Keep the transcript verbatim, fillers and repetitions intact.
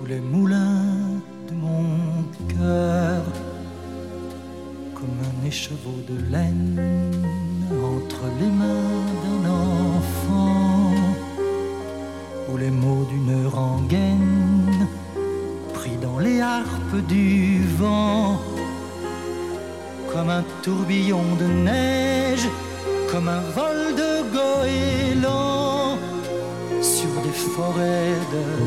tous les moulins de mon cœur, comme un écheveau de laine entre les mains d'un enfant, ou les mots d'une rengaine pris dans les harpes du vent, comme un tourbillon de neige, comme un vol de goéland sur des forêts de